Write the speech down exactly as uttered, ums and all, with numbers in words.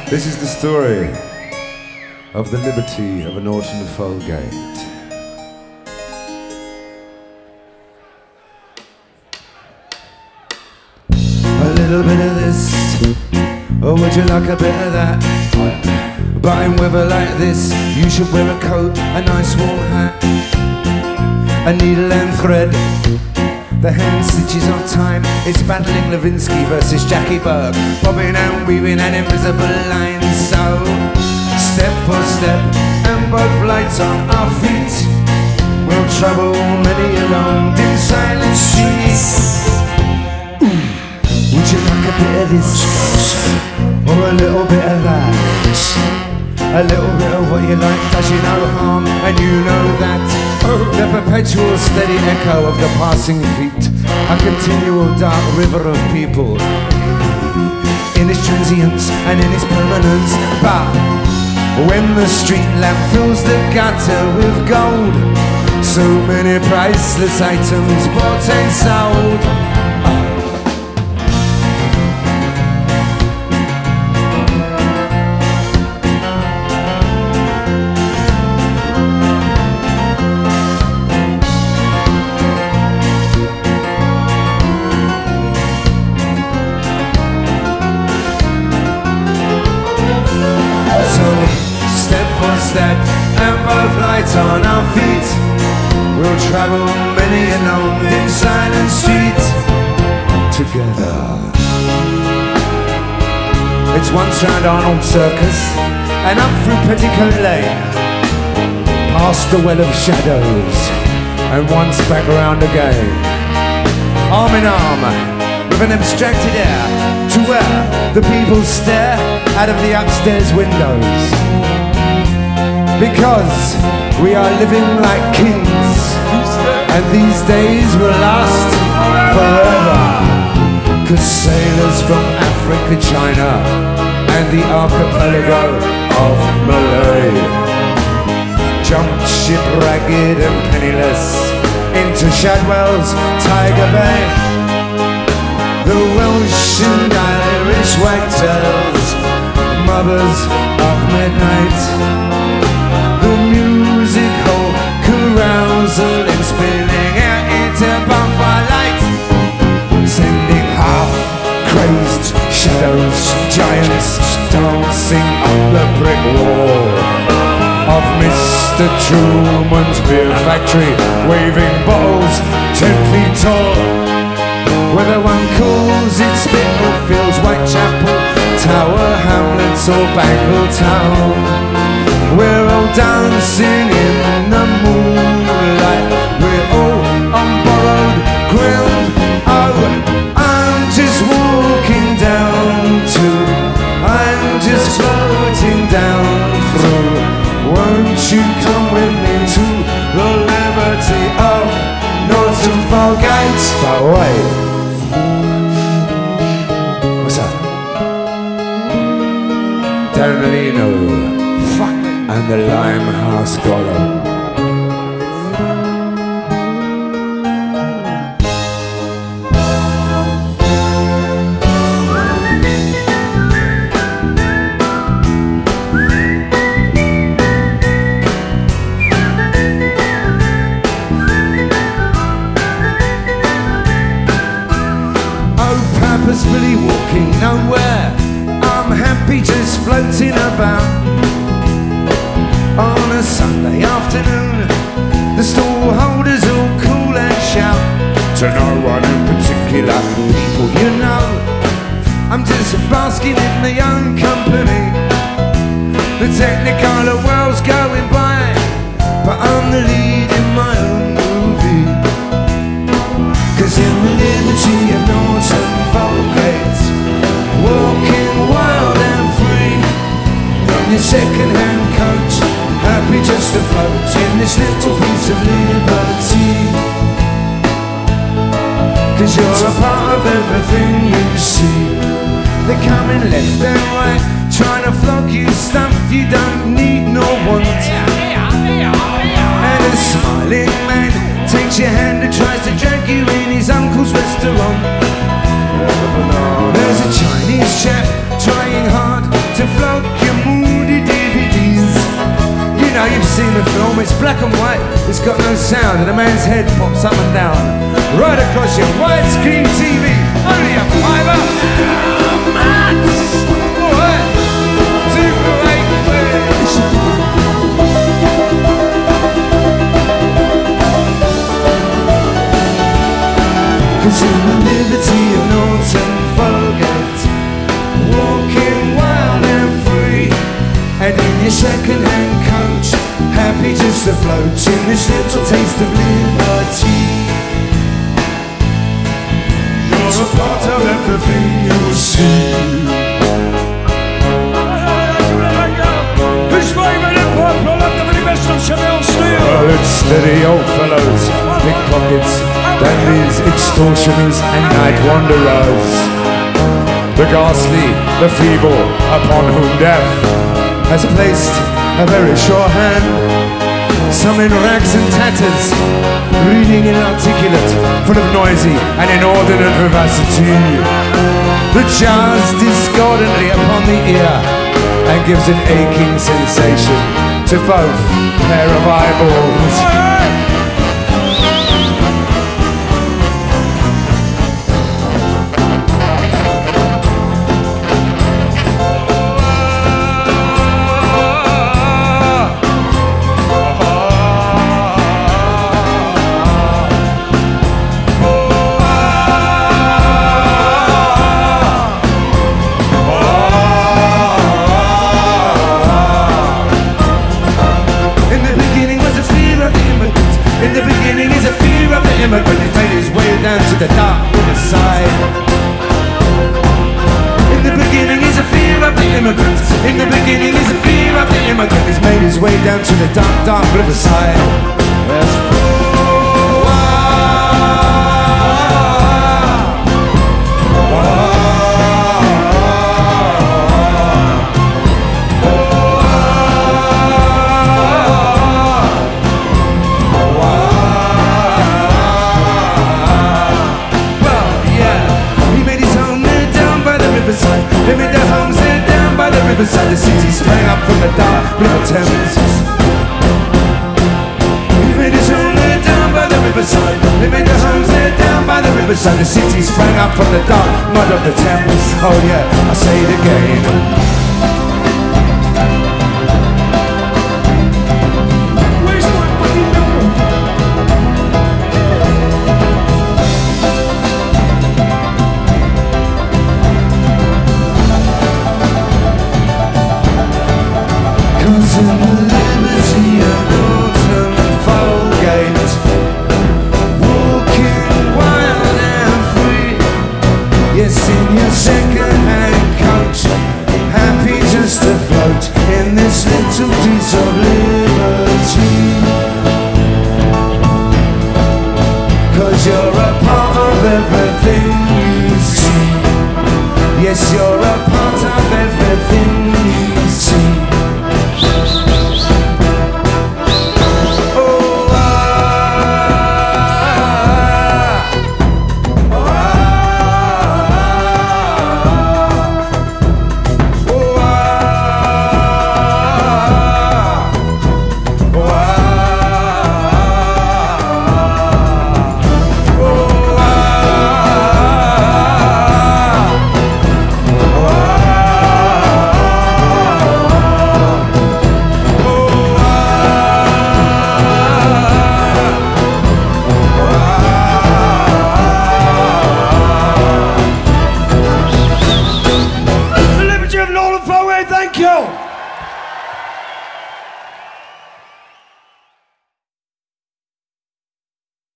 This is the story of the liberty of a Norton Folgate. A little bit of this, or would you like a bit of that? But in weather like this, you should wear a coat, a nice warm hat, a needle and thread. The hand stitches on time. It's battling Levinsky versus Jackie Burke, bobbing and weaving an invisible line. So, step for step, and both lights on our feet, we'll travel many a long, dim, silent street. Would you like a bit of this, or a little bit of that? A little bit of what you like does you no harm, and you know that. The perpetual steady echo of the passing feet, a continual dark river of people, in its transience and in its permanence. But when the street lamp fills the gutter with gold, so many priceless items bought and sold. Step and both lights on our feet, we'll travel many a long, dim, silent street together. It's once round Arnold Circus and up through Petticoat Lane, past the Well of Shadows, and once back around again, arm in arm with an abstracted air, to where the people stare out of the upstairs windows. Because we are living like kings, and these days will last forever. Cause sailors from Africa, China, and the archipelago of Malay jumped ship ragged and penniless into Shadwell's Tiger Bay. The Welsh and Irish wagtails, mothers of midnight, the music hall carousal and spilling out into bonfire light, sending half-crazed shadows, giants dancing up the brick wall of Mister Truman's beer factory, waving bottles ten feet tall. Whether one calls it Spitalfields, Whitechapel, Tower Hamlets or Bangle Town, we're all dancing in the moonlight, we're all on borrowed ground. Oh, I'm just walking down to, I'm just floating down through. Won't you come with me to the liberty of Norton Folgate? But wait, what's up? Dan Lino and the Limehouse Golem. Oh, purposefully walking nowhere, I'm happy just floating about. On a Sunday afternoon, the stall holders all cool and shout to no one in particular, people you know. I'm just basking in the young company. The technicolor world's going by, but I'm the lead in my own movie. Cause in the liberty of Norton Folgate, walking wild and free, in your second-hand coat, happy just to float in this little piece of liberty. Cause you're a part of everything you see. They're coming left and right, trying to flog you stuff you don't need nor want. And a smiling man takes your hand and tries to drag you in his uncle's restaurant. There's a Chinese chap trying hard to flog black and white, it's got no sound, and a man's head pops up and down. Right across your widescreen T V, only a fiver. How much? Alright, two for eight. Cause in the liberty of Norton Folgate, walking wild and free, and in your second-hand coach, happy just to float in this little taste of liberty. You're a part of everything you see. Who's flavoured in purple and the very best of Chanel steel? Well, it's steady old fellows, pickpockets, dandies, extortioners and night wanderers. The ghastly, the feeble, upon whom death has placed a very sure hand. Some in rags and tatters, reading inarticulate, full of noisy and inordinate vivacity. The jars discordantly upon the ear and gives an aching sensation to both pair of eyeballs. Immigrant has made his way down to the dark side. In the beginning is a fear of the immigrant. In the beginning is a fear of the immigrant. He's made his way down to the dark, dark riverside. Yes. They made their homes there down by the riverside. The city sprang up from the dark river Thames. He made his home there down by the riverside. They made their homes there down by the riverside. The city sprang up from the dark mud of the Thames. Oh yeah, I say it again. In the liberty of Norton Folgate, walking wild and free. Yes, in your second-hand coach, happy just to float in this little piece of liberty. Cause you're a part of everything you see. Yes, you're a part of everything you see. Thank you.